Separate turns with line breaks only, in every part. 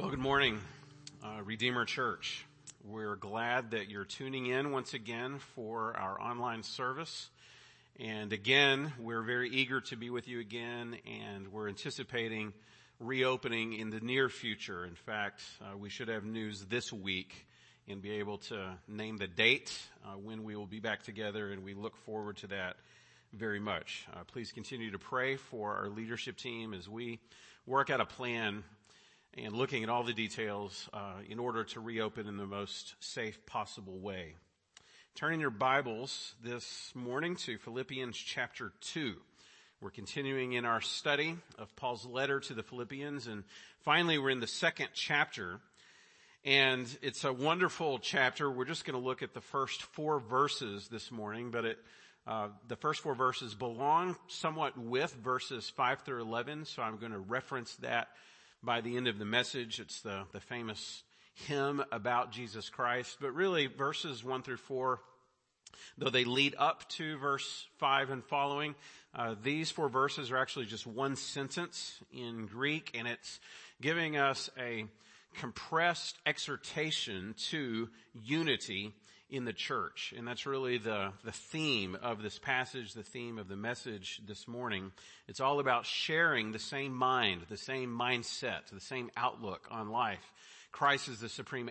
Well, good morning, Redeemer Church. We're glad that you're tuning in once again for our online service. And again, we're very eager to be with you again, and we're anticipating reopening in the near future. In fact, we should have news this week and be able to name the date when we will be back together, and we look forward to that very much. Please continue to pray for our leadership team as we work out a plan and looking at all the details in order to reopen in the most safe possible way. Turning your Bibles this morning to Philippians chapter 2. We're continuing in our study of Paul's letter to the Philippians, and finally we're in the second chapter, and it's a wonderful chapter. We're just going to look at the first 4 verses this morning, but the first 4 verses belong somewhat with verses 5 through 11, so I'm going to reference that by the end of the message. It's the famous hymn about Jesus Christ. But really, verses 1 through 4, though they lead up to verse 5 and following, these 4 verses are actually just one sentence in Greek, and it's giving us a compressed exhortation to unity in the church. And that's really the theme of this passage, the theme of the message this morning. It's all about sharing the same mind, the same mindset, the same outlook on life. Christ is the supreme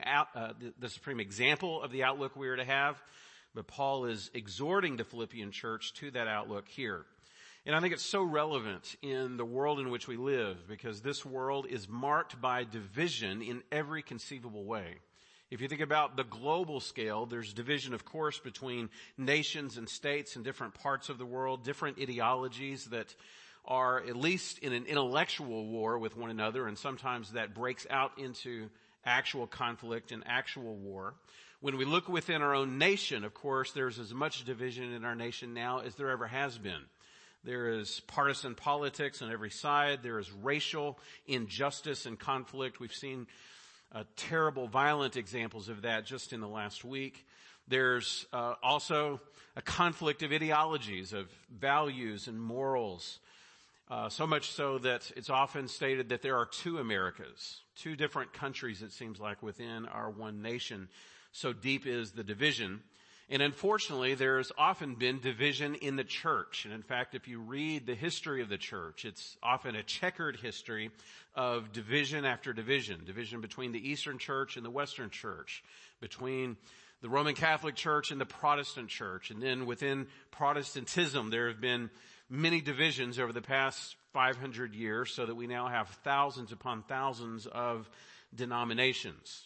example of the outlook we are to have, but Paul is exhorting the Philippian church to that outlook here. And I think it's so relevant in the world in which we live, because this world is marked by division in every conceivable way. If you think about the global scale, there's division, of course, between nations and states in different parts of the world, different ideologies that are at least in an intellectual war with one another, and sometimes that breaks out into actual conflict and actual war. When we look within our own nation, of course, there's as much division in our nation now as there ever has been. There is partisan politics on every side. There is racial injustice and conflict. We've seen terrible, violent examples of that just in the last week. There's also a conflict of ideologies, of values and morals, so much so that it's often stated that there are 2 Americas, 2 different countries, it seems like, within our one nation. So deep is the division. And unfortunately, there's often been division in the church. And in fact, if you read the history of the church, it's often a checkered history of division after division. Division between the Eastern Church and the Western Church, between the Roman Catholic Church and the Protestant Church. And then within Protestantism, there have been many divisions over the past 500 years, so that we now have thousands upon thousands of denominations.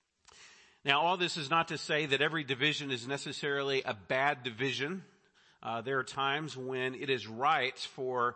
Now, all this is not to say that every division is necessarily a bad division. There are times when it is right for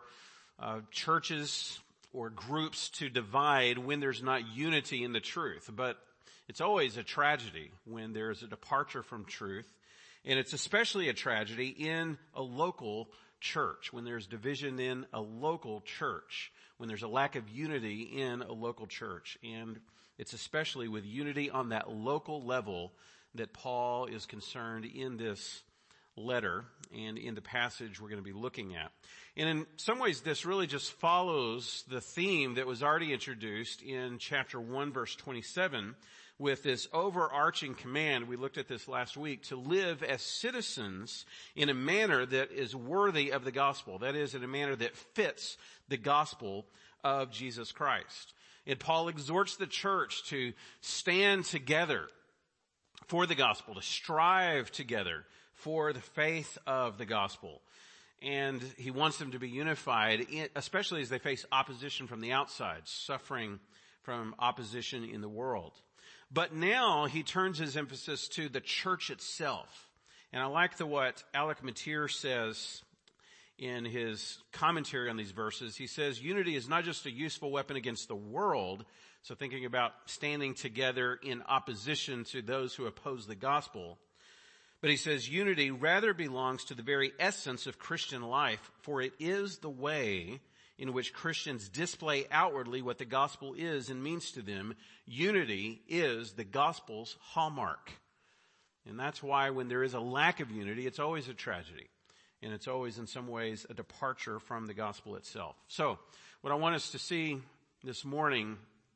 churches or groups to divide when there's not unity in the truth. But it's always a tragedy when there's a departure from truth. And it's especially a tragedy in a local church, when there's division in a local church, when there's a lack of unity in a local church. And it's especially with unity on that local level that Paul is concerned in this letter and in the passage we're going to be looking at. And in some ways, this really just follows the theme that was already introduced in chapter 1, verse 27, with this overarching command, we looked at this last week, to live as citizens in a manner that is worthy of the gospel. That is, in a manner that fits the gospel of Jesus Christ. And Paul exhorts the church to stand together for the gospel, to strive together for the faith of the gospel. And he wants them to be unified, especially as they face opposition from the outside, suffering from opposition in the world. But now he turns his emphasis to the church itself. And I like what Alec Motyer says in his commentary on these verses. He says, unity is not just a useful weapon against the world, so thinking about standing together in opposition to those who oppose the gospel, but he says unity rather belongs to the very essence of Christian life, for it is the way in which Christians display outwardly what the gospel is and means to them. Unity is the gospel's hallmark. And that's why when there is a lack of unity, it's always a tragedy. And it's always, in some ways, a departure from the gospel itself. So, what I want us to see this morning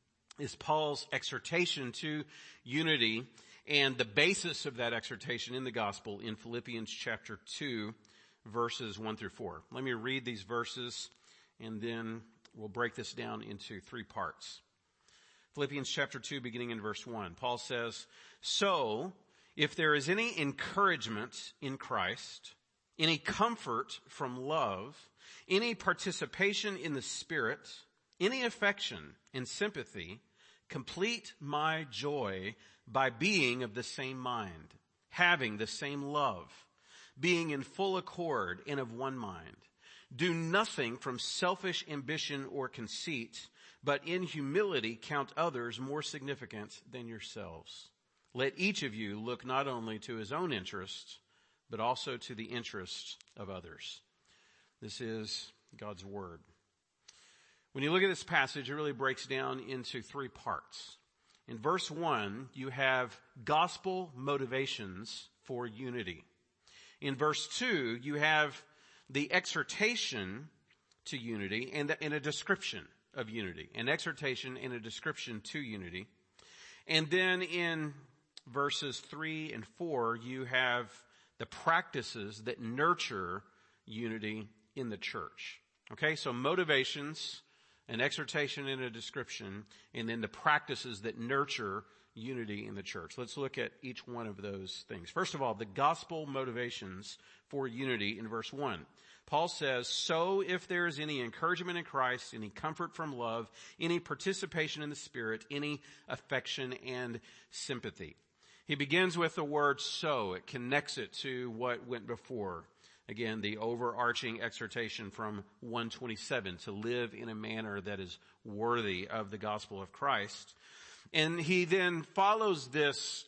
is Paul's exhortation to unity and the basis of that exhortation in the gospel in Philippians chapter 2, verses 1 through 4. Let me read these verses and then we'll break this down into three parts. Philippians chapter 2, beginning in verse 1. Paul says, "So, if there is any encouragement in Christ, any comfort from love, any participation in the Spirit, any affection and sympathy, complete my joy by being of the same mind, having the same love, being in full accord and of one mind. Do nothing from selfish ambition or conceit, but in humility count others more significant than yourselves. Let each of you look not only to his own interests, but also to the interests of others." This is God's word. When you look at this passage, it really breaks down into three parts. In verse 1, you have gospel motivations for unity. In verse 2, you have the exhortation to unity and a description of unity. An exhortation and a description to unity. And then in verses 3 and 4, you have the practices that nurture unity in the church. Okay, so motivations, an exhortation and a description, and then the practices that nurture unity in the church. Let's look at each one of those things. First of all, the gospel motivations for unity in verse 1. Paul says, "So if there is any encouragement in Christ, any comfort from love, any participation in the Spirit, any affection and sympathy." He begins with the word "so." It connects it to what went before. Again, the overarching exhortation from 127, to live in a manner that is worthy of the gospel of Christ. And he then follows this,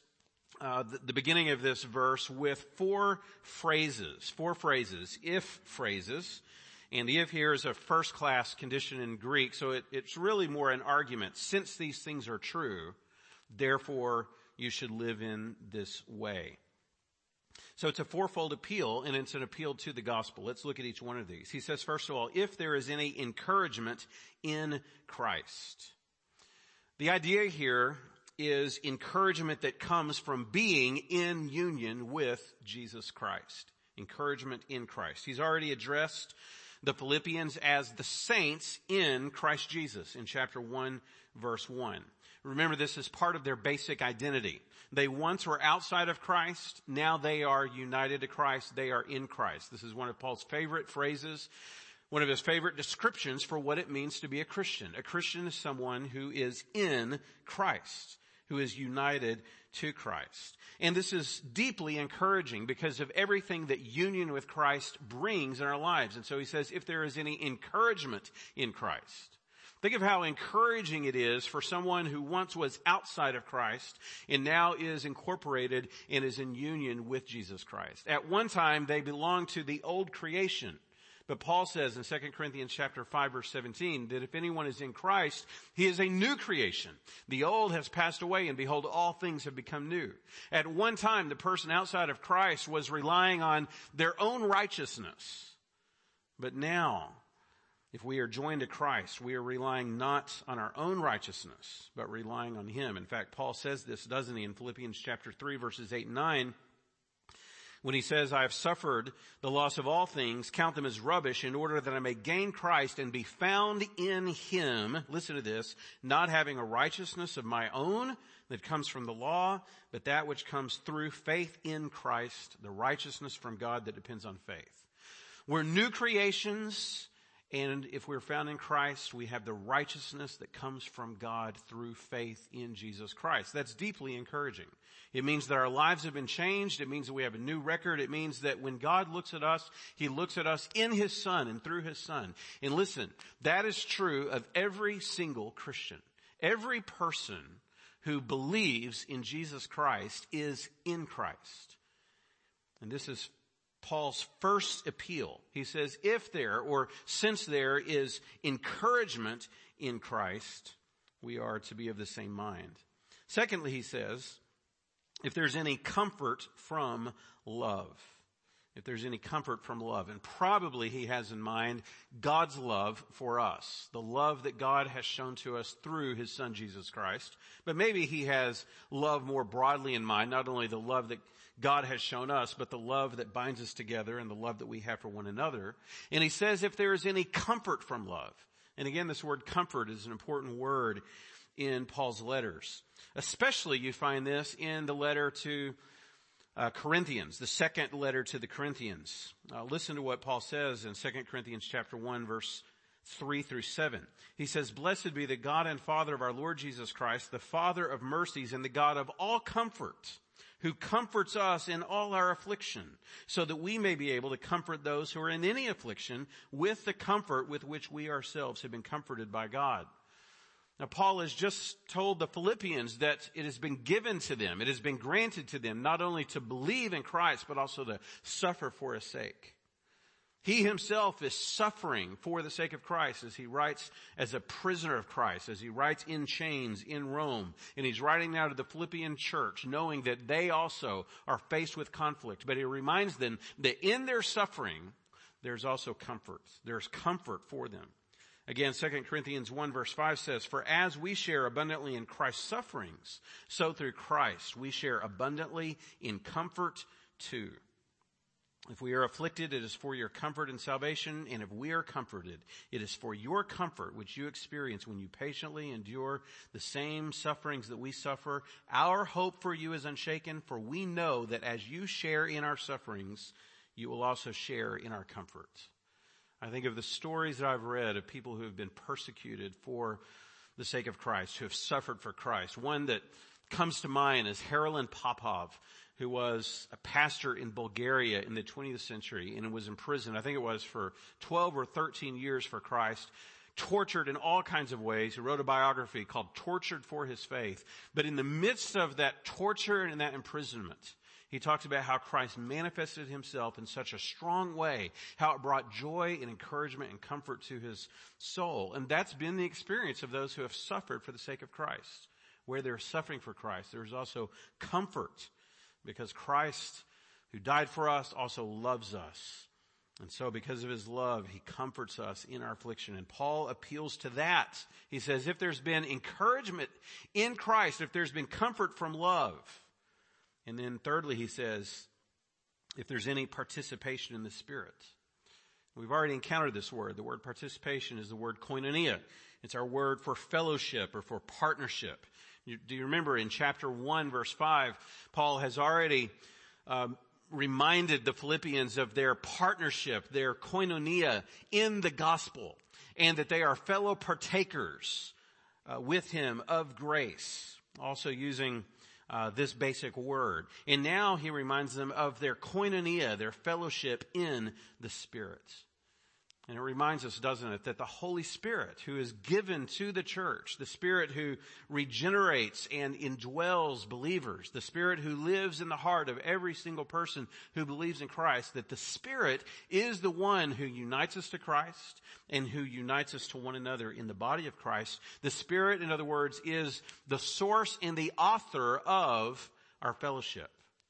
the beginning of this verse with four phrases, if phrases. And the if here is a first-class condition in Greek, so it's really more an argument. Since these things are true, therefore you should live in this way. So it's a fourfold appeal, and it's an appeal to the gospel. Let's look at each one of these. He says, first of all, if there is any encouragement in Christ. The idea here is encouragement that comes from being in union with Jesus Christ. Encouragement in Christ. He's already addressed the Philippians as the saints in Christ Jesus in chapter 1, verse 1. Remember, this is part of their basic identity. They once were outside of Christ. Now they are united to Christ. They are in Christ. This is one of Paul's favorite phrases, one of his favorite descriptions for what it means to be a Christian. A Christian is someone who is in Christ, who is united to Christ. And this is deeply encouraging because of everything that union with Christ brings in our lives. And so he says, if there is any encouragement in Christ. Think of how encouraging it is for someone who once was outside of Christ and now is incorporated and is in union with Jesus Christ. At one time, they belonged to the old creation. But Paul says in 2 Corinthians chapter 5, verse 17, that if anyone is in Christ, he is a new creation. The old has passed away, and behold, all things have become new. At one time, the person outside of Christ was relying on their own righteousness. But now, if we are joined to Christ, we are relying not on our own righteousness, but relying on him. In fact, Paul says this, doesn't he, in Philippians chapter 3, verses 8 and 9, when he says, "I have suffered the loss of all things, count them as rubbish, in order that I may gain Christ and be found in him," listen to this, "not having a righteousness of my own that comes from the law, but that which comes through faith in Christ, the righteousness from God that depends on faith." We're new creations. And if we're found in Christ, we have the righteousness that comes from God through faith in Jesus Christ. That's deeply encouraging. It means that our lives have been changed. It means that we have a new record. It means that when God looks at us, he looks at us in his Son and through his Son. And listen, that is true of every single Christian. Every person who believes in Jesus Christ is in Christ. And this is Paul's first appeal. He says, if there, or since there is encouragement in Christ, we are to be of the same mind. Secondly, he says, if there's any comfort from love. if there's any comfort from love. And probably he has in mind God's love for us, the love that God has shown to us through his son Jesus Christ. But maybe he has love more broadly in mind, not only the love that God has shown us, but the love that binds us together and the love that we have for one another. And he says if there is any comfort from love. And again, this word comfort is an important word in Paul's letters. Especially you find this in the letter to Corinthians, the second letter to the Corinthians. Listen to what Paul says in 2 Corinthians chapter 1, verse 3 through 7. He says, "Blessed be the God and Father of our Lord Jesus Christ, the Father of mercies and the God of all comfort, who comforts us in all our affliction, so that we may be able to comfort those who are in any affliction with the comfort with which we ourselves have been comforted by God." Now, Paul has just told the Philippians that it has been given to them, it has been granted to them, not only to believe in Christ, but also to suffer for his sake. He himself is suffering for the sake of Christ as he writes as a prisoner of Christ, as he writes in chains in Rome. And he's writing now to the Philippian church, knowing that they also are faced with conflict. But he reminds them that in their suffering, there's also comfort. There's comfort for them. Again, 2 Corinthians 1 verse 5 says, "For as we share abundantly in Christ's sufferings, so through Christ we share abundantly in comfort too. If we are afflicted, it is for your comfort and salvation, and if we are comforted, it is for your comfort which you experience when you patiently endure the same sufferings that we suffer. Our hope for you is unshaken, for we know that as you share in our sufferings, you will also share in our comfort." I think of the stories that I've read of people who have been persecuted for the sake of Christ, who have suffered for Christ. One that comes to mind is Harlan Popov, who was a pastor in Bulgaria in the 20th century and was imprisoned, I think it was for 12 or 13 years for Christ, tortured in all kinds of ways. He wrote a biography called Tortured for His Faith. But in the midst of that torture and that imprisonment, he talks about how Christ manifested himself in such a strong way, how it brought joy and encouragement and comfort to his soul. And that's been the experience of those who have suffered for the sake of Christ. Where they're suffering for Christ, there's also comfort, because Christ, who died for us, also loves us. And so because of his love, he comforts us in our affliction. And Paul appeals to that. He says, if there's been encouragement in Christ, if there's been comfort from love, and then thirdly, he says, if there's any participation in the Spirit. We've already encountered this word. The word participation is the word koinonia. It's our word for fellowship or for partnership. Do you remember in chapter 1, verse 5, Paul has already reminded the Philippians of their partnership, their koinonia in the gospel, and that they are fellow partakers with him of grace, also using this basic word. And now he reminds them of their koinonia, their fellowship in the Spirit. And it reminds us, doesn't it, that the Holy Spirit who is given to the church, the Spirit who regenerates and indwells believers, the Spirit who lives in the heart of every single person who believes in Christ, that the Spirit is the one who unites us to Christ and who unites us to one another in the body of Christ. The Spirit, in other words, is the source and the author of our fellowship.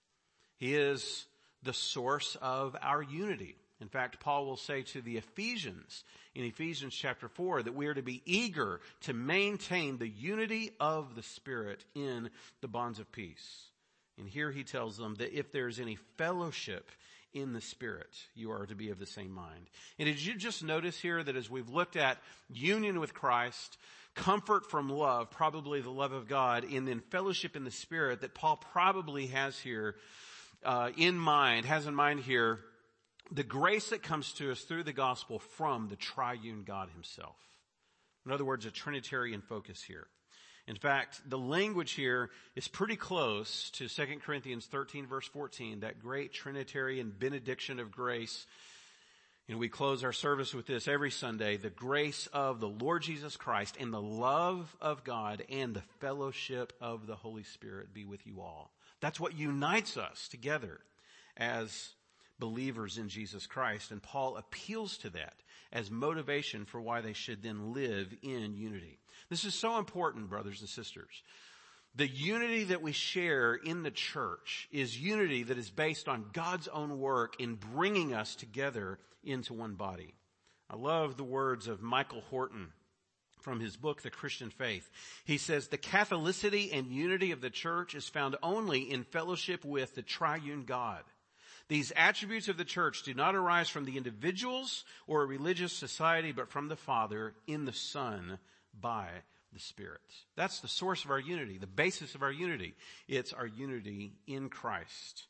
He is the source of our unity. In fact, Paul will say to the Ephesians in Ephesians chapter 4 that we are to be eager to maintain the unity of the Spirit in the bonds of peace. And here he tells them that if there's any fellowship in the Spirit, you are to be of the same mind. And did you just notice here that as we've looked at union with Christ, comfort from love, probably the love of God, and then fellowship in the Spirit, that Paul probably has here has in mind here, the grace that comes to us through the gospel from the triune God himself. In other words, a Trinitarian focus here. In fact, the language here is pretty close to 2 Corinthians 13 verse 14, that great Trinitarian benediction of grace. And we close our service with this every Sunday: the grace of the Lord Jesus Christ and the love of God and the fellowship of the Holy Spirit be with you all. That's what unites us together as believers in Jesus Christ, and Paul appeals to that as motivation for why they should then live in unity. This is so important, brothers and sisters, The unity that we share in the church is unity that is based on God's own work in bringing us together into one body. I love the words of Michael Horton from his book, The Christian Faith. He says, the Catholicity and unity of the church is found only in fellowship with the triune God. These attributes of the church do not arise from the individuals or a religious society, but from the Father in the Son by the Spirit. That's the source of our unity, the basis of our unity. It's our unity in Christ.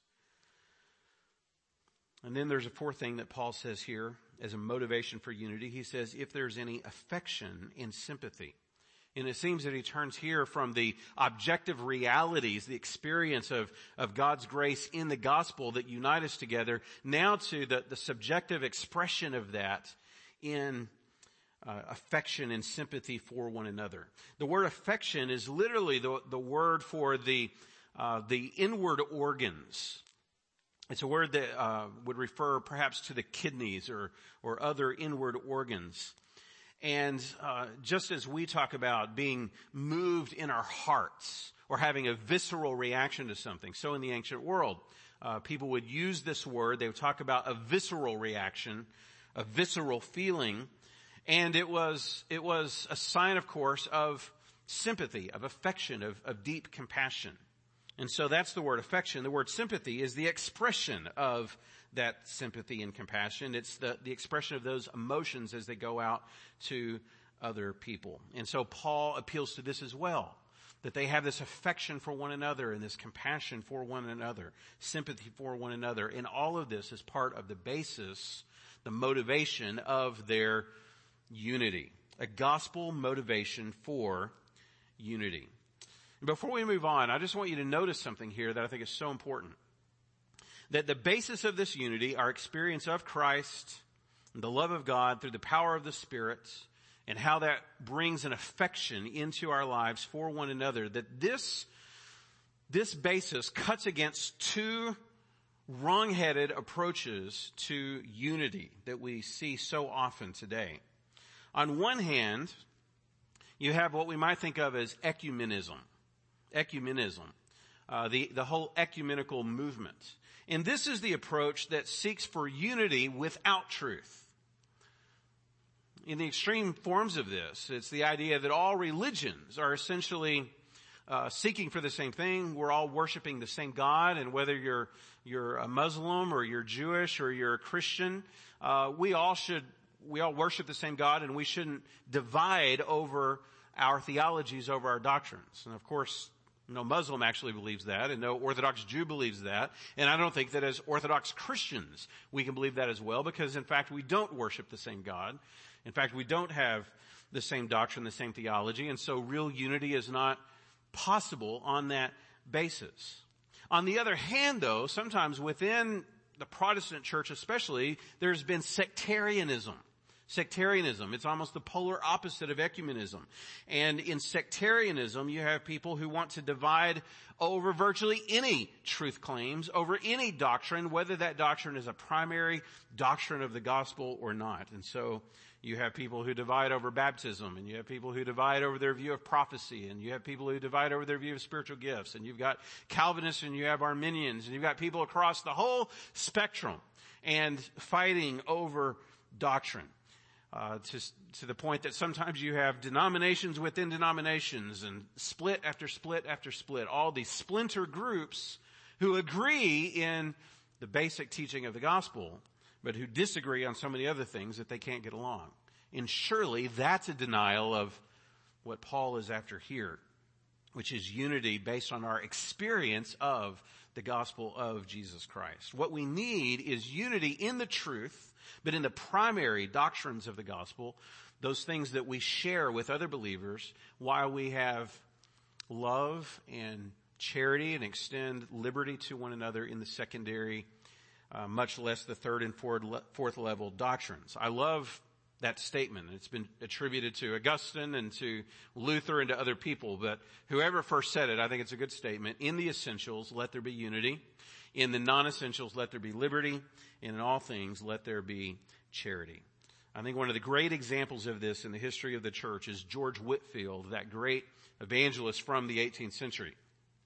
And then there's a fourth thing that Paul says here as a motivation for unity. He says, if there's any affection and sympathy. And it seems that he turns here from the objective realities, the experience of God's grace in the gospel that unite us together, now to the subjective expression of that in affection and sympathy for one another. The word affection is literally the word for the inward organs. It's a word that would refer perhaps to the kidneys or other inward organs. And just as we talk about being moved in our hearts or having a visceral reaction to something, so in the ancient world, people would use this word. They would talk about a visceral reaction, a visceral feeling. And it was a sign, of course, of sympathy, of affection, of deep compassion. And so that's the word affection. The word sympathy is the expression of that sympathy and compassion. It's the expression of those emotions as they go out to other people. And so Paul appeals to this as well, that they have this affection for one another and this compassion for one another, sympathy for one another. And all of this is part of the basis, the motivation of their unity, a gospel motivation for unity. Before we move on, I just want you to notice something here that I think is so important. That the basis of this unity, our experience of Christ, and the love of God through the power of the Spirit, and how that brings an affection into our lives for one another, that this basis cuts against two wrong-headed approaches to unity that we see so often today. On one hand, you have what we might think of as ecumenism, the whole ecumenical movement. And this is the approach that seeks for unity without truth. In the extreme forms of this, it's the idea that all religions are essentially seeking for the same thing. We're all worshiping the same God, and whether you're a Muslim or you're Jewish or you're a Christian, we all worship the same God, and we shouldn't divide over our theologies, over our doctrines. And of course, no Muslim actually believes that, and no Orthodox Jew believes that. And I don't think that as Orthodox Christians we can believe that as well, because in fact we don't worship the same God. In fact, we don't have the same doctrine, the same theology, and so real unity is not possible on that basis. On the other hand, though, sometimes within the Protestant church especially, there's been sectarianism. Sectarianism, it's almost the polar opposite of ecumenism. And in sectarianism, you have people who want to divide over virtually any truth claims, over any doctrine, whether that doctrine is a primary doctrine of the gospel or not. And so you have people who divide over baptism, and you have people who divide over their view of prophecy, and you have people who divide over their view of spiritual gifts, and you've got Calvinists and you have Arminians, and you've got people across the whole spectrum and fighting over doctrine. To the point that sometimes you have denominations within denominations and split after split after split, all these splinter groups who agree in the basic teaching of the gospel, but who disagree on so many other things that they can't get along. And surely that's a denial of what Paul is after here, which is unity based on our experience of the gospel of Jesus Christ. What we need is unity in the truth, but in the primary doctrines of the gospel, those things that we share with other believers, while we have love and charity and extend liberty to one another in the secondary, much less the third and fourth level doctrines. I love that statement. It's been attributed to Augustine and to Luther and to other people, but whoever first said it, I think it's a good statement. In the essentials, let there be unity. In the non-essentials, let there be liberty. And in all things, let there be charity. I think one of the great examples of this in the history of the church is George Whitefield, that great evangelist from the 18th century.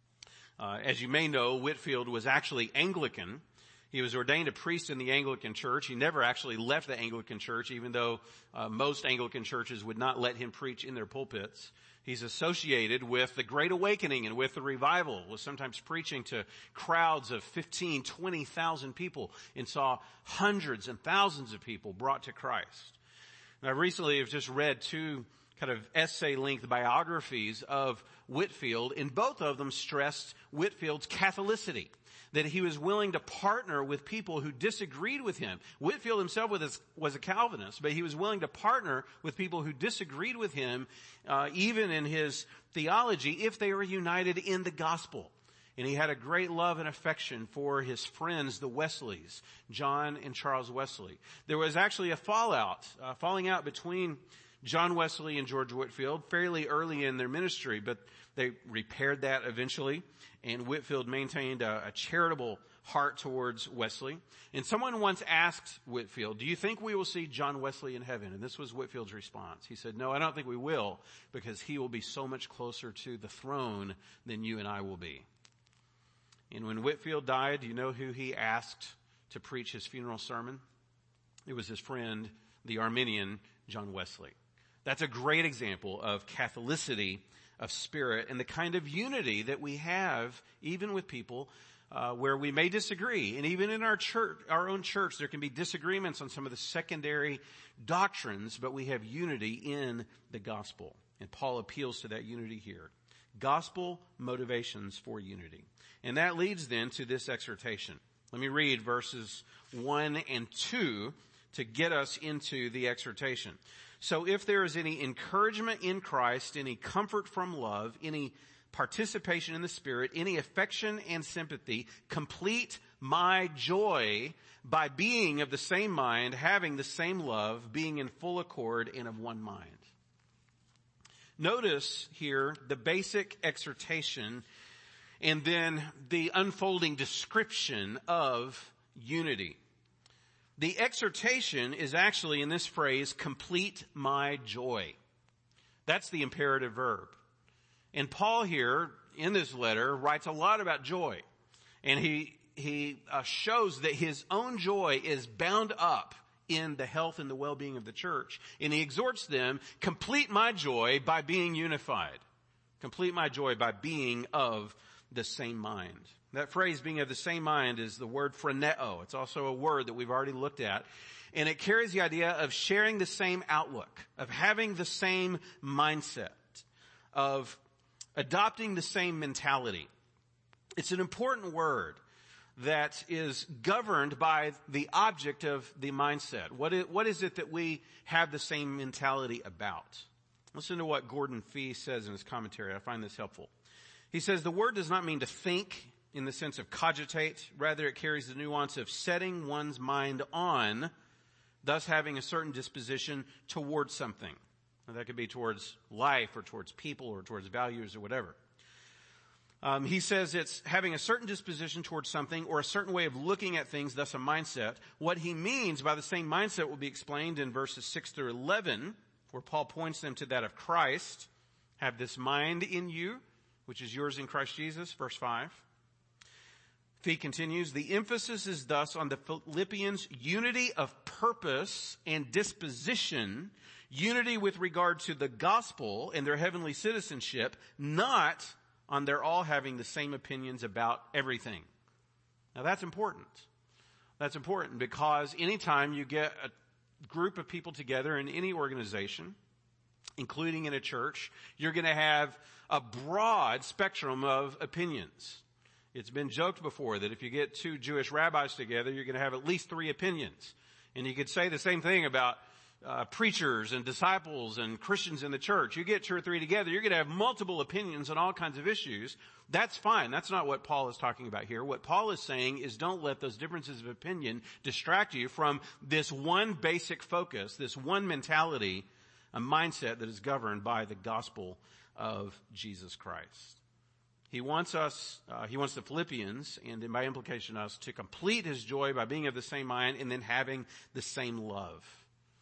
As you may know, Whitefield was actually Anglican. He was ordained a priest in the Anglican Church. He never actually left the Anglican Church, even though most Anglican churches would not let him preach in their pulpits. He's associated with the Great Awakening and with the revival, was sometimes preaching to crowds of 15, 20,000 people, and saw hundreds and thousands of people brought to Christ. And I recently have just read two kind of essay-length biographies of Whitefield, and both of them stressed Whitefield's Catholicity, that he was willing to partner with people who disagreed with him. Whitefield himself was a Calvinist, but he was willing to partner with people who disagreed with him, even in his theology, if they were united in the gospel. And he had a great love and affection for his friends, the Wesleys, John and Charles Wesley. There was actually a falling out between John Wesley and George Whitefield fairly early in their ministry, but they repaired that eventually. And Whitefield maintained a charitable heart towards Wesley. And someone once asked Whitefield, "Do you think we will see John Wesley in heaven?" And this was Whitefield's response. He said, "No, I don't think we will, because he will be so much closer to the throne than you and I will be." And when Whitefield died, do you know who he asked to preach his funeral sermon? It was his friend, the Arminian John Wesley. That's a great example of Catholicity of spirit and the kind of unity that we have even with people where we may disagree. And even in our church, our own church, there can be disagreements on some of the secondary doctrines, but we have unity in the gospel. And Paul appeals to that unity here. Gospel motivations for unity. And that leads then to this exhortation. Let me read verses 1 and 2 to get us into the exhortation. "So if there is any encouragement in Christ, any comfort from love, any participation in the Spirit, any affection and sympathy, complete my joy by being of the same mind, having the same love, being in full accord and of one mind." Notice here the basic exhortation and then the unfolding description of unity. The exhortation is actually in this phrase, "complete my joy." That's the imperative verb. And Paul here in this letter writes a lot about joy. And he shows that his own joy is bound up in the health and the well-being of the church. And he exhorts them, complete my joy by being unified. Complete my joy by being of the same mind. That phrase, being of the same mind, is the word phroneo. It's also a word that we've already looked at. And it carries the idea of sharing the same outlook, of having the same mindset, of adopting the same mentality. It's an important word that is governed by the object of the mindset. What is it that we have the same mentality about? Listen to what Gordon Fee says in his commentary. I find this helpful. He says, "The word does not mean to think in the sense of cogitate. Rather, it carries the nuance of setting one's mind on, thus having a certain disposition towards something." Now, that could be towards life or towards people or towards values or whatever. He says it's having a certain disposition towards something or a certain way of looking at things, thus a mindset. What he means by the same mindset will be explained in verses 6 through 11, where Paul points them to that of Christ. "Have this mind in you, which is yours in Christ Jesus," verse 5. Fee continues, "The emphasis is thus on the Philippians' unity of purpose and disposition, unity with regard to the gospel and their heavenly citizenship, not on their all having the same opinions about everything." Now that's important. That's important because anytime you get a group of people together in any organization, including in a church, you're going to have a broad spectrum of opinions. It's been joked before that if you get two Jewish rabbis together, you're going to have at least 3 opinions. And you could say the same thing about preachers and disciples and Christians in the church. You get 2 or 3 together, you're going to have multiple opinions on all kinds of issues. That's fine. That's not what Paul is talking about here. What Paul is saying is don't let those differences of opinion distract you from this one basic focus, this one mentality, a mindset that is governed by the gospel of Jesus Christ. He wants the Philippians, and by implication us, to complete his joy by being of the same mind and then having the same love.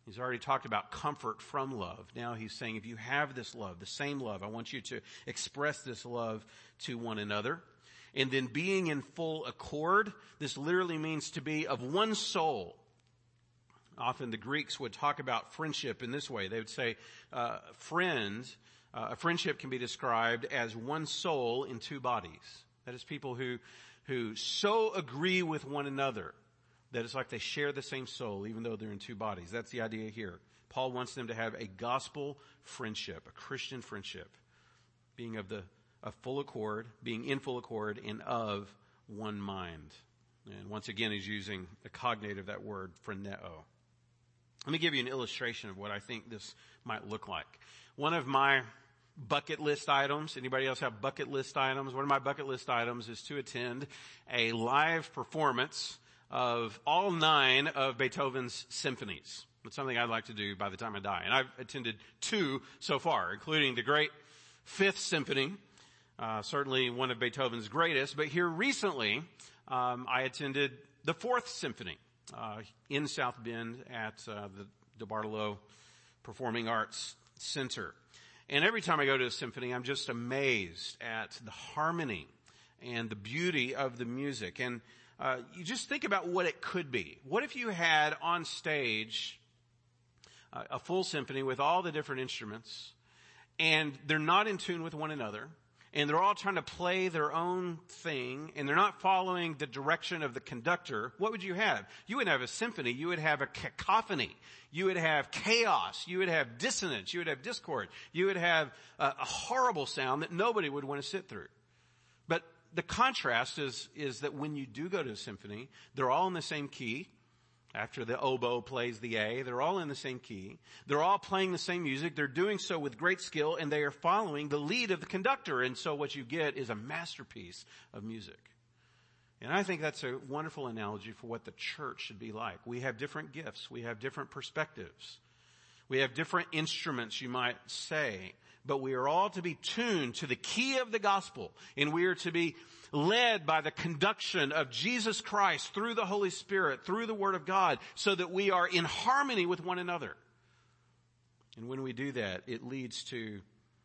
He's already talked about comfort from love. Now he's saying if you have this love, the same love, I want you to express this love to one another. And then being in full accord, this literally means to be of one soul. Often the Greeks would talk about friendship in this way. They would say, a friendship can be described as one soul in two bodies. That is, people who so agree with one another that it's like they share the same soul even though they're in two bodies. That's the idea here. Paul wants them to have a gospel friendship, a Christian friendship, being of full accord, being in full accord and of one mind. And once again, he's using the cognate of that word, phroneo. Let me give you an illustration of what I think this might look like. One of my bucket list items, anybody else have bucket list items? One of my bucket list items is to attend a live performance of all 9 of Beethoven's symphonies. It's something I'd like to do by the time I die. And I've attended 2 so far, including the great 5th Symphony, certainly one of Beethoven's greatest. But here recently, I attended the 4th Symphony in South Bend at the DeBartolo Performing Arts Center. And every time I go to a symphony, I'm just amazed at the harmony and the beauty of the music. And you just think about what it could be. What if you had on stage a full symphony with all the different instruments, and they're not in tune with one another, and they're all trying to play their own thing, and they're not following the direction of the conductor? What would you have? You would have a symphony. You would have a cacophony. You would have chaos. You would have dissonance. You would have discord. You would have a horrible sound that nobody would want to sit through. But the contrast is that when you do go to a symphony, they're all in the same key. After the oboe plays the A, they're all in the same key. They're all playing the same music. They're doing so with great skill, and they are following the lead of the conductor. And so what you get is a masterpiece of music. And I think that's a wonderful analogy for what the church should be like. We have different gifts. We have different perspectives. We have different instruments, you might say. But we are all to be tuned to the key of the gospel, and we are to be led by the conduction of Jesus Christ through the Holy Spirit, through the Word of God, so that we are in harmony with one another. And when we do that, it leads to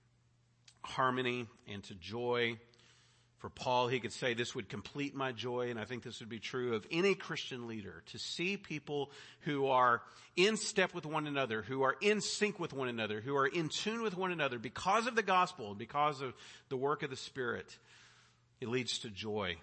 harmony and to joy. For Paul, he could say, this would complete my joy, and I think this would be true of any Christian leader, to see people who are in step with one another, who are in sync with one another, who are in tune with one another because of the gospel, because of the work of the Spirit. It leads to joy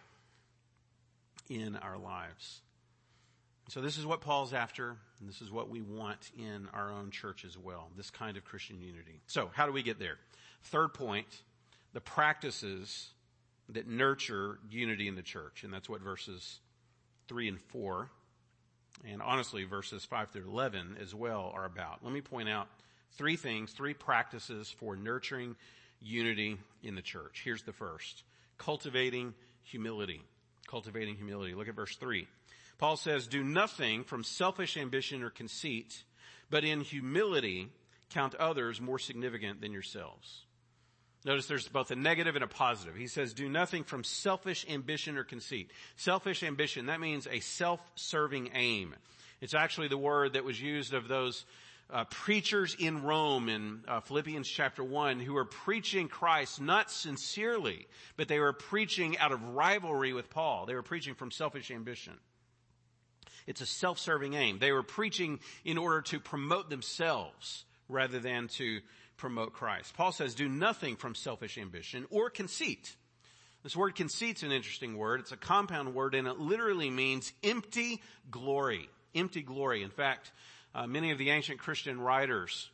in our lives. So this is what Paul's after, and this is what we want in our own church as well, this kind of Christian unity. So how do we get there? Third point, the practices that nurture unity in the church. And that's what verses 3 and 4, and honestly verses 5 through 11 as well are about. Let me point out 3 things, 3 practices for nurturing unity in the church. Here's the first. Cultivating humility. Cultivating humility. Look at verse 3. Paul says, do nothing from selfish ambition or conceit, but in humility count others more significant than yourselves. Notice there's both a negative and a positive. He says, do nothing from selfish ambition or conceit. Selfish ambition, that means a self-serving aim. It's actually the word that was used of those preachers in Rome in Philippians chapter 1 who were preaching Christ not sincerely, but they were preaching out of rivalry with Paul. They were preaching from selfish ambition. It's a self-serving aim. They were preaching in order to promote themselves rather than to promote Christ. Paul says, do nothing from selfish ambition or conceit. This word conceit's an interesting word. It's a compound word, and it literally means empty glory. Empty glory. In fact, many of the ancient Christian writers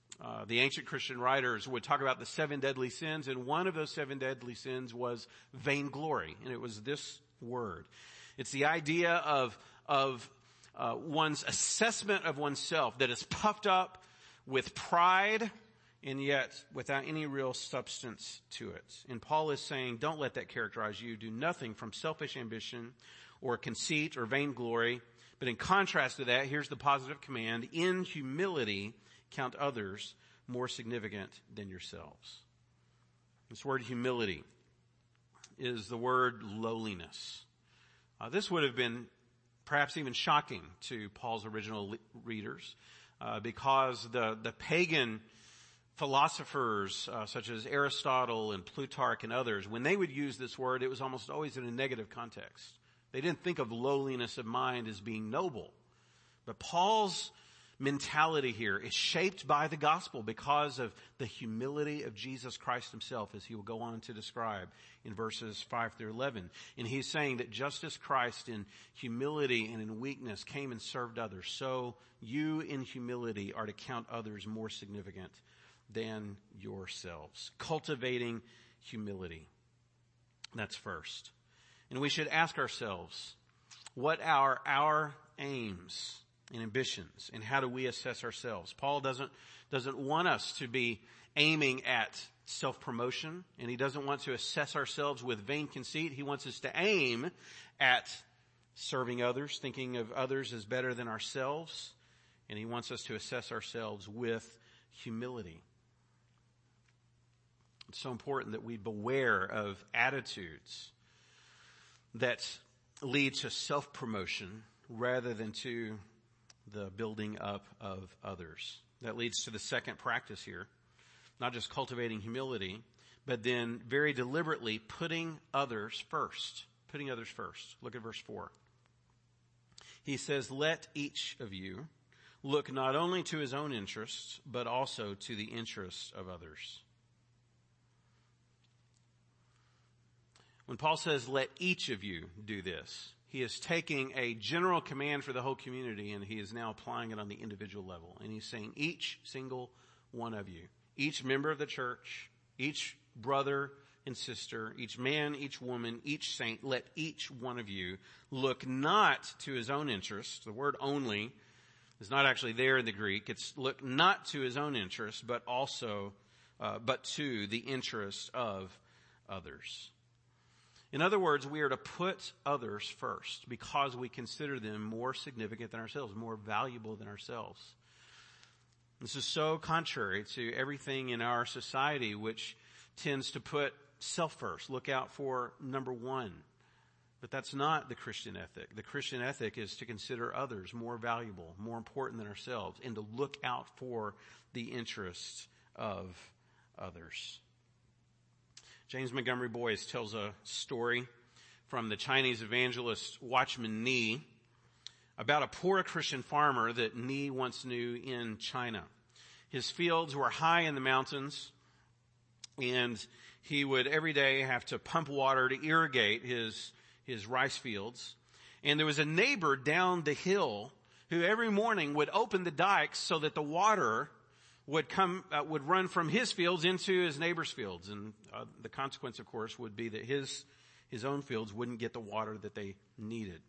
would talk about the 7 deadly sins, and one of those 7 deadly sins was vainglory, and it was this word. It's the idea of one's assessment of oneself that is puffed up with pride and yet without any real substance to it. And Paul is saying, don't let that characterize you. Do nothing from selfish ambition or conceit or vainglory. But in contrast to that, here's the positive command. In humility, count others more significant than yourselves. This word humility is the word lowliness. This would have been perhaps even shocking to Paul's original readers. because the pagan philosophers such as Aristotle and Plutarch and others, when they would use this word, it was almost always in a negative context. They didn't think of lowliness of mind as being noble. But Paul's mentality here is shaped by the gospel because of the humility of Jesus Christ himself, as he will go on to describe in verses 5 through 11. And he's saying that just as Christ in humility and in weakness came and served others, so you in humility are to count others more significant than yourselves. Cultivating humility. That's first. And we should ask ourselves, what are our aims and ambitions, and how do we assess ourselves? Paul doesn't want us to be aiming at self-promotion, and he doesn't want to assess ourselves with vain conceit. He wants us to aim at serving others, thinking of others as better than ourselves, and he wants us to assess ourselves with humility. It's so important that we beware of attitudes that lead to self-promotion rather than to the building up of others. That leads to the second practice here. Not just cultivating humility, but then very deliberately putting others first. Putting others first. Look at verse 4. He says, let each of you look not only to his own interests, but also to the interests of others. When Paul says, let each of you do this, he is taking a general command for the whole community, and he is now applying it on the individual level. And he's saying each single one of you, each member of the church, each brother and sister, each man, each woman, each saint, let each one of you look not to his own interests. The word only is not actually there in the Greek. It's look not to his own interests, but also, but to the interests of others. In other words, we are to put others first because we consider them more significant than ourselves, more valuable than ourselves. This is so contrary to everything in our society which tends to put self first, look out for number one. But that's not the Christian ethic. The Christian ethic is to consider others more valuable, more important than ourselves, and to look out for the interests of others. James Montgomery Boyce tells a story from the Chinese evangelist Watchman Nee about a poor Christian farmer that Nee once knew in China. His fields were high in the mountains, and he would every day have to pump water to irrigate his rice fields. And there was a neighbor down the hill who every morning would open the dikes so that the water would run from his fields into his neighbor's fields. And the consequence, of course, would be that his own fields wouldn't get the water that they needed.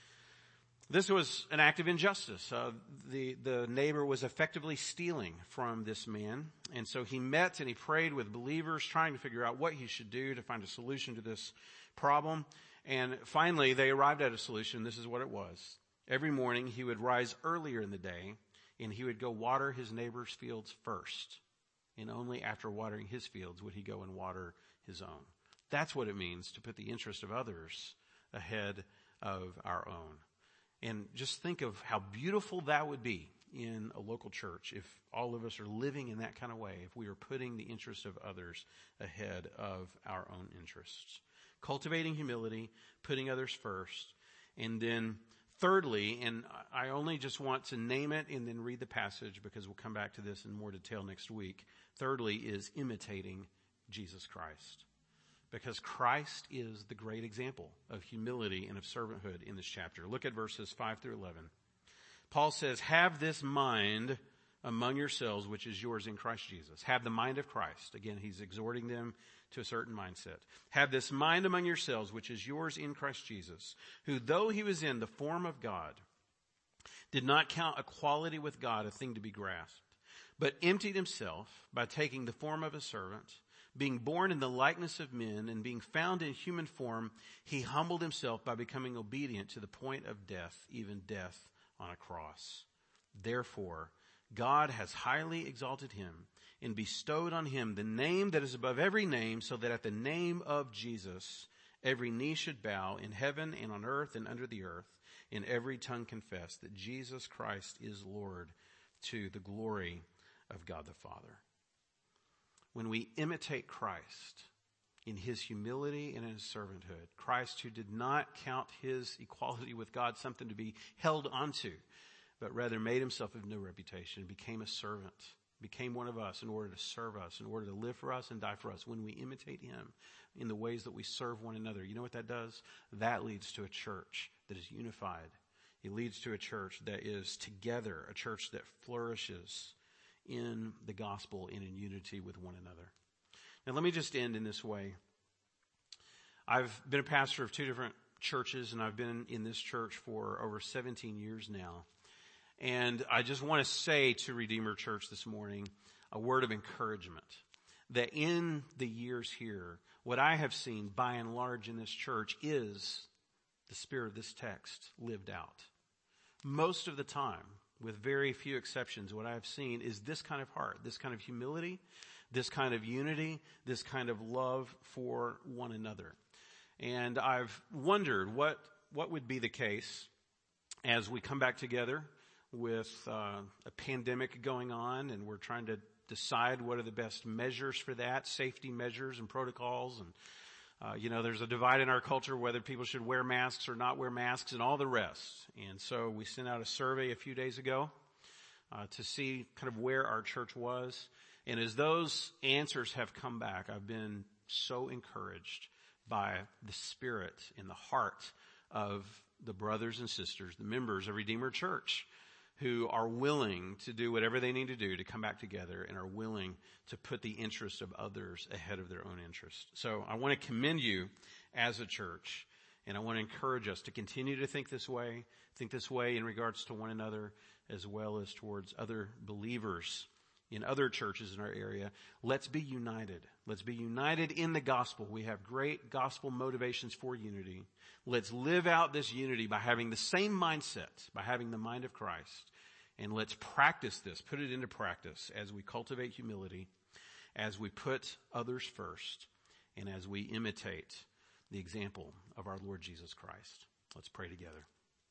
This was an act of injustice. The neighbor was effectively stealing from this man. And so he met and he prayed with believers, trying to figure out what he should do to find a solution to this problem. And finally, they arrived at a solution. This is what it was. Every morning, he would rise earlier in the day, and he would go water his neighbor's fields first. And only after watering his fields would he go and water his own. That's what it means to put the interest of others ahead of our own. And just think of how beautiful that would be in a local church if all of us are living in that kind of way, if we are putting the interests of others ahead of our own interests. Cultivating humility, putting others first, and then thirdly, and I only just want to name it and then read the passage because we'll come back to this in more detail next week. Thirdly is imitating Jesus Christ. Because Christ is the great example of humility and of servanthood in this chapter. Look at verses 5 through 11. Paul says, have this mind among yourselves, which is yours in Christ Jesus. Have the mind of Christ. Again, he's exhorting them to a certain mindset. Have this mind among yourselves, which is yours in Christ Jesus, who though he was in the form of God, did not count equality with God a thing to be grasped, but emptied himself by taking the form of a servant, being born in the likeness of men, and being found in human form, he humbled himself by becoming obedient to the point of death, even death on a cross. Therefore, God has highly exalted him and bestowed on him the name that is above every name, so that at the name of Jesus every knee should bow in heaven and on earth and under the earth, and every tongue confess that Jesus Christ is Lord, to the glory of God the Father. When we imitate Christ in his humility and in his servanthood, Christ who did not count his equality with God something to be held onto, but rather made himself of no reputation, became a servant, became one of us in order to serve us, in order to live for us and die for us. When we imitate him in the ways that we serve one another, you know what that does? That leads to a church that is unified. It leads to a church that is together, a church that flourishes in the gospel and in unity with one another. Now let me just end in this way. I've been a pastor of 2 different churches, and I've been in this church for over 17 years now. And I just want to say to Redeemer Church this morning a word of encouragement that in the years here, what I have seen by and large in this church is the spirit of this text lived out. Most of the time, with very few exceptions, what I've seen is this kind of heart, this kind of humility, this kind of unity, this kind of love for one another. And I've wondered what would be the case as we come back together with a pandemic going on, and we're trying to decide what are the best measures for that, safety measures and protocols. And, there's a divide in our culture whether people should wear masks or not wear masks and all the rest. And so we sent out a survey a few days ago to see kind of where our church was. And as those answers have come back, I've been so encouraged by the spirit and the heart of the brothers and sisters, the members of Redeemer Church, who are willing to do whatever they need to do to come back together and are willing to put the interests of others ahead of their own interests. So I want to commend you as a church, and I want to encourage us to continue to think this way in regards to one another as well as towards other believers in other churches in our area. Let's be united. Let's be united in the gospel. We have great gospel motivations for unity. Let's live out this unity by having the same mindset, by having the mind of Christ. And let's practice this, put it into practice as we cultivate humility, as we put others first, and as we imitate the example of our Lord Jesus Christ. Let's pray together.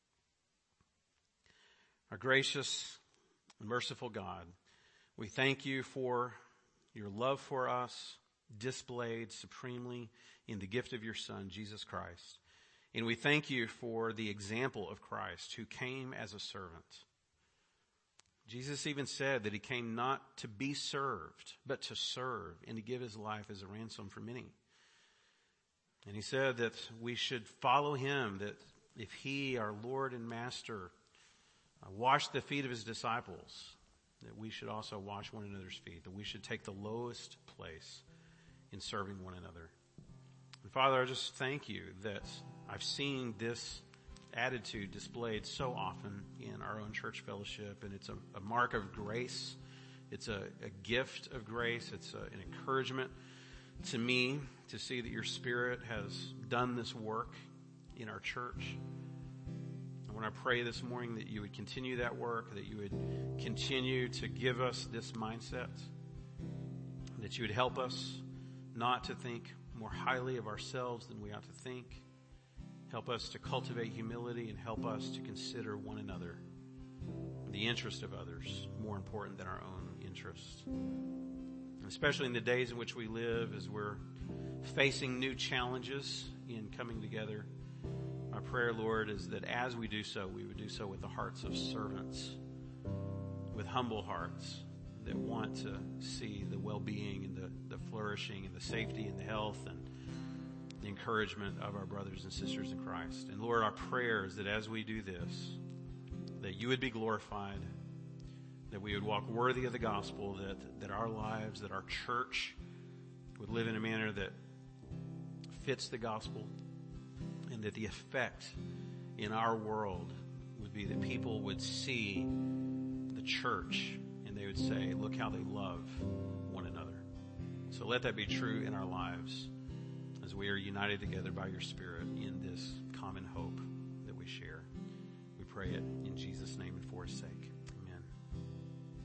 Our gracious and merciful God, we thank you for your love for us, displayed supremely in the gift of your Son, Jesus Christ. And we thank you for the example of Christ who came as a servant. Jesus even said that he came not to be served, but to serve and to give his life as a ransom for many. And he said that we should follow him, that if he, our Lord and Master, washed the feet of his disciples, that we should also wash one another's feet, that we should take the lowest place in serving one another. And Father, I just thank you that I've seen this attitude displayed so often in our own church fellowship, and it's a mark of grace. It's a gift of grace. It's an encouragement to me to see that your Spirit has done this work in our church. I want to pray this morning that you would continue that work, that you would continue to give us this mindset, that you would help us not to think more highly of ourselves than we ought to think. Help us to cultivate humility and help us to consider one another, the interest of others, more important than our own interests. Especially in the days in which we live, as we're facing new challenges in coming together, my prayer, Lord, is that as we do so, we would do so with the hearts of servants, with humble hearts that want to see the well-being and the flourishing and the safety and the health and the encouragement of our brothers and sisters in Christ. And Lord, our prayer is that as we do this, that you would be glorified, that we would walk worthy of the gospel, that our lives, that our church would live in a manner that fits the gospel, and that the effect in our world would be that people would see the church and they would say, look how they love one another. So let that be true in our lives as we are united together by your Spirit in this common hope that we share. We pray it in Jesus' name and for his sake.